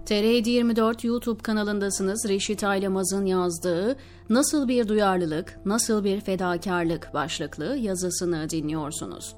TR724 YouTube kanalındasınız. Reşit Aylamaz'ın yazdığı "Nasıl bir duyarlılık, nasıl bir fedakarlık" başlıklı yazısını dinliyorsunuz.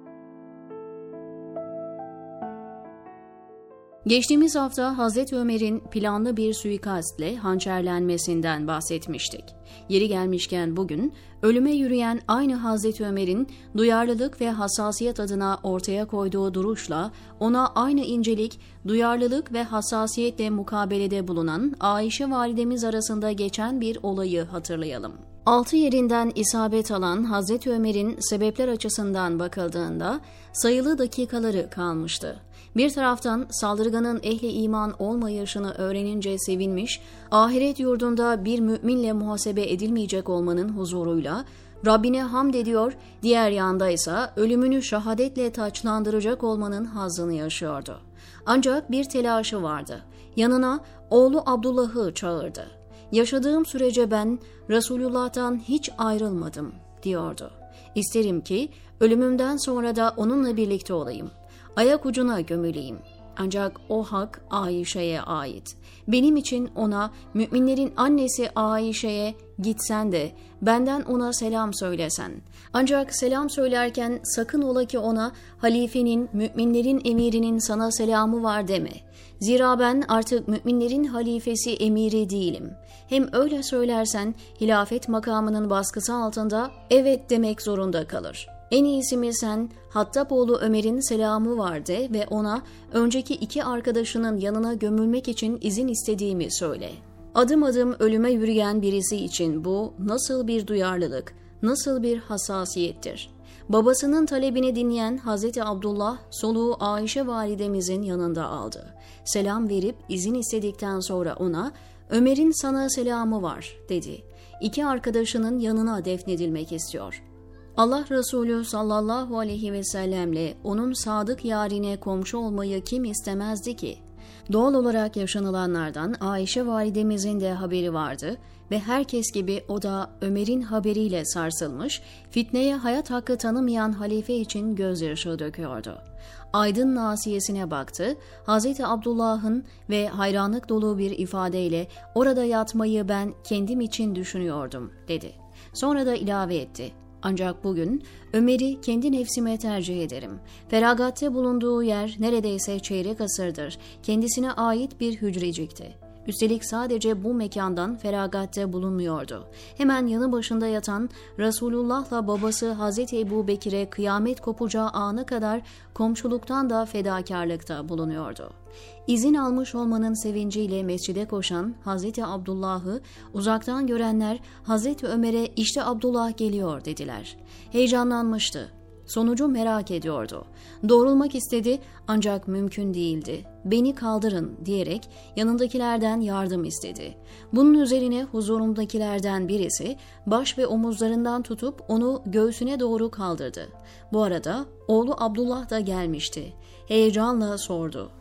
Geçtiğimiz hafta Hazreti Ömer'in planlı bir suikastle hançerlenmesinden bahsetmiştik. Yeri gelmişken bugün ölüme yürüyen aynı Hazreti Ömer'in duyarlılık ve hassasiyet adına ortaya koyduğu duruşla ona aynı incelik, duyarlılık ve hassasiyetle mukabelede bulunan Ayşe validemiz arasında geçen bir olayı hatırlayalım. 6 yerinden isabet alan Hazreti Ömer'in sebepler açısından bakıldığında sayılı dakikaları kalmıştı. Bir taraftan saldırganın ehli iman olmayışını öğrenince sevinmiş, ahiret yurdunda bir müminle muhasebe edilmeyecek olmanın huzuruyla Rabbine hamd ediyor, diğer yanda ise ölümünü şehadetle taçlandıracak olmanın hazzını yaşıyordu. Ancak bir telaşı vardı. Yanına oğlu Abdullah'ı çağırdı. "Yaşadığım sürece ben Resulullah'tan hiç ayrılmadım," diyordu. "İsterim ki ölümümden sonra da onunla birlikte olayım. Ayak ucuna gömüleyim. Ancak o hak Ayşe'ye ait. Benim için ona, müminlerin annesi Ayşe'ye gitsen de benden ona selam söylesen. Ancak selam söylerken sakın ola ki ona halifenin, müminlerin emirinin sana selamı var deme. Zira ben artık müminlerin halifesi, emiri değilim. Hem öyle söylersen hilafet makamının baskısı altında evet demek zorunda kalır. En iyisi mi sen Hattab oğlu Ömer'in selamı var de ve ona önceki 2 arkadaşının yanına gömülmek için izin istediğimi söyle." Adım adım ölüme yürüyen birisi için bu nasıl bir duyarlılık, nasıl bir hassasiyettir. Babasının talebini dinleyen Hazreti Abdullah soluğu Ayşe validemizin yanında aldı. Selam verip izin istedikten sonra ona "Ömer'in sana selamı var," dedi. 2 arkadaşının yanına defnedilmek istiyor. Allah Resulü sallallahu aleyhi ve sellemle onun sadık yarine komşu olmayı kim istemezdi ki? Doğal olarak yaşanılanlardan Ayşe validemizin de haberi vardı ve herkes gibi o da Ömer'in haberiyle sarsılmış, fitneye hayat hakkı tanımayan halife için gözyaşı döküyordu. Aydın nasiyesine baktı, Hazreti Abdullah'ın ve hayranlık dolu bir ifadeyle "Orada yatmayı ben kendim için düşünüyordum," dedi. Sonra da ilave etti. "Ancak bugün Ömer'i kendi nefsime tercih ederim. Feragatte bulunduğu yer neredeyse çeyrek asırdır. Kendisine ait bir hücrecikti. Üstelik sadece bu mekandan feragatte bulunmuyordu. Hemen yanı başında yatan Resulullah'la babası Hazreti Ebu Bekir'e kıyamet kopacağı ana kadar komşuluktan da fedakarlıkta bulunuyordu. İzin almış olmanın sevinciyle mescide koşan Hazreti Abdullah'ı uzaktan görenler Hazreti Ömer'e "İşte Abdullah geliyor," dediler. Heyecanlanmıştı. Sonucu merak ediyordu. Doğrulmak istedi ancak mümkün değildi. "Beni kaldırın," diyerek yanındakilerden yardım istedi. Bunun üzerine huzurundakilerden birisi baş ve omuzlarından tutup onu göğsüne doğru kaldırdı. Bu arada oğlu Abdullah da gelmişti. Heyecanla sordu.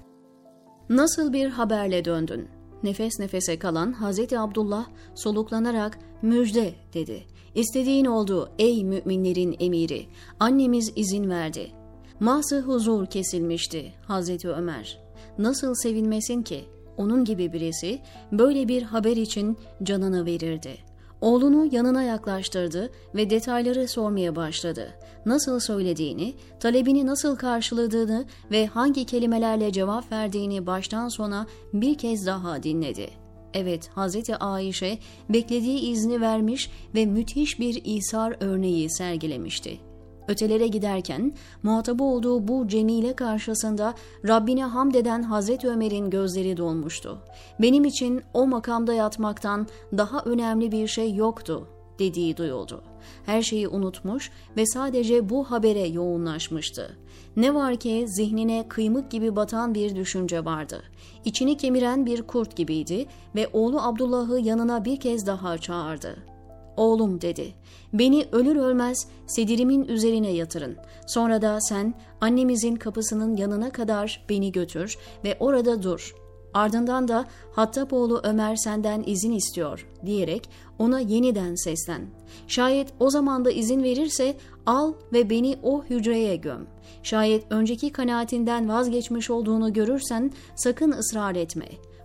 "Nasıl bir haberle döndün?" Nefes nefese kalan Hazreti Abdullah soluklanarak "Müjde," dedi. "İstediğin oldu ey müminlerin emiri. Annemiz izin verdi." Mahzı huzur kesilmişti Hazreti Ömer. Nasıl sevinmesin ki? Onun gibi birisi böyle bir haber için canını verirdi. Oğlunu yanına yaklaştırdı ve detayları sormaya başladı. Nasıl söylediğini, talebini nasıl karşıladığını ve hangi kelimelerle cevap verdiğini baştan sona bir kez daha dinledi. Evet, Hazreti Ayşe beklediği izni vermiş ve müthiş bir İsar örneği sergilemişti. Ötelere giderken muhatabı olduğu bu cemile karşısında Rabbine hamd eden Hazreti Ömer'in gözleri dolmuştu. "Benim için o makamda yatmaktan daha önemli bir şey yoktu," dediği duyuldu. Her şeyi unutmuş ve sadece bu habere yoğunlaşmıştı. Ne var ki zihnine kıymık gibi batan bir düşünce vardı. İçini kemiren bir kurt gibiydi ve oğlu Abdullah'ı yanına bir kez daha çağırdı. "Oğlum," dedi, "beni ölür ölmez sedirimin üzerine yatırın. Sonra da sen annemizin kapısının yanına kadar beni götür ve orada dur. Ardından da Hattab oğlu Ömer senden izin istiyor," diyerek ona yeniden seslen. "Şayet o zaman da izin verirse al ve beni o hücreye göm. Şayet önceki kanaatinden vazgeçmiş olduğunu görürsen sakın ısrar etme.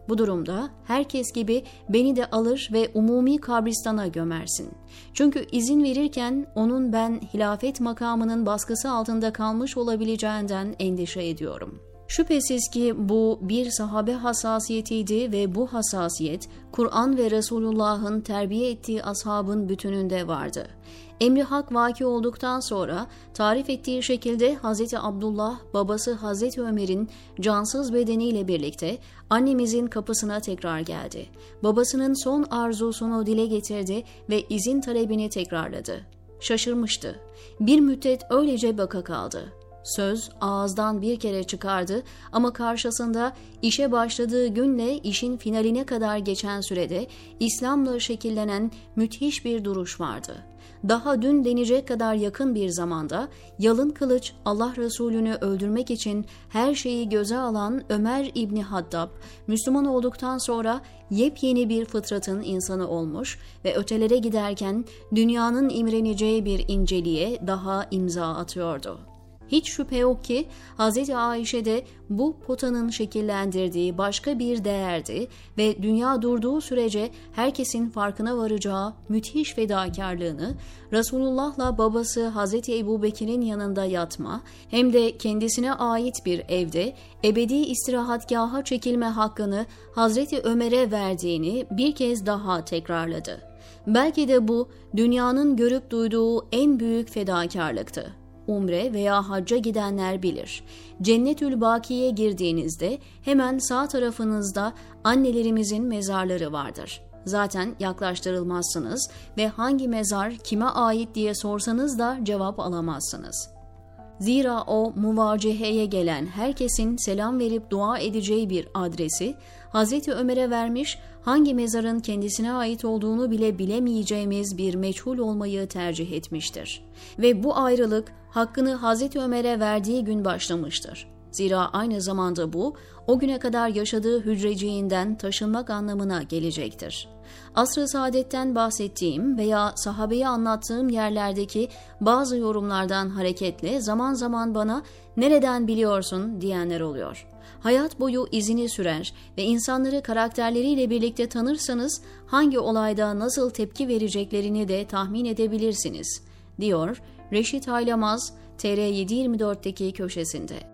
Bu durumda herkes gibi beni de alır ve umumi kabristana gömersin. Çünkü izin verirken onun ben hilafet makamının baskısı altında kalmış olabileceğinden endişe ediyorum. Şüphesiz ki bu bir sahabe hassasiyetiydi ve bu hassasiyet Kur'an ve Resulullah'ın terbiye ettiği ashabın bütününde vardı. Emri hak vaki olduktan sonra tarif ettiği şekilde Hz. Abdullah babası Hz. Ömer'in cansız bedeniyle birlikte annemizin kapısına tekrar geldi. Babasının son arzusunu dile getirdi ve izin talebini tekrarladı. Şaşırmıştı. Bir müddet öylece baka kaldı. Söz ağızdan bir kere çıkardı ama karşısında işe başladığı günle işin finaline kadar geçen sürede İslam'la şekillenen müthiş bir duruş vardı. Daha dün denecek kadar yakın bir zamanda yalın kılıç Allah Resulü'nü öldürmek için her şeyi göze alan Ömer İbni Hattab, Müslüman olduktan sonra yepyeni bir fıtratın insanı olmuş ve ötelere giderken dünyanın imreneceği bir inceliğe daha imza atıyordu. Hiç şüphe yok ki Hz. Ayşe de bu potanın şekillendirdiği başka bir değerdi ve dünya durduğu sürece herkesin farkına varacağı müthiş fedakarlığını Resulullah'la babası Hz. Ebubekir'in yanında yatma hem de kendisine ait bir evde ebedi istirahatgaha çekilme hakkını Hz. Ömer'e verdiğini bir kez daha tekrarladı. Belki de bu dünyanın görüp duyduğu en büyük fedakarlıktı. Umre veya hacca gidenler bilir. Cennetül Baki'ye girdiğinizde hemen sağ tarafınızda annelerimizin mezarları vardır. Zaten yaklaştırılmazsınız ve hangi mezar kime ait diye sorsanız da cevap alamazsınız. Zira o muvaceheye gelen herkesin selam verip dua edeceği bir adresi Hz. Ömer'e vermiş, hangi mezarın kendisine ait olduğunu bile bilemeyeceğimiz bir meçhul olmayı tercih etmiştir. Ve bu ayrılık hakkını Hz. Ömer'e verdiği gün başlamıştır. Zira aynı zamanda bu, o güne kadar yaşadığı hücreciğinden taşınmak anlamına gelecektir. Asr-ı Saadet'ten bahsettiğim veya sahabeyi anlattığım yerlerdeki bazı yorumlardan hareketle zaman zaman bana "Nereden biliyorsun?" diyenler oluyor. Hayat boyu izini sürer ve insanları karakterleriyle birlikte tanırsanız hangi olayda nasıl tepki vereceklerini de tahmin edebilirsiniz, diyor Reşit Haylamaz TR724'deki köşesinde.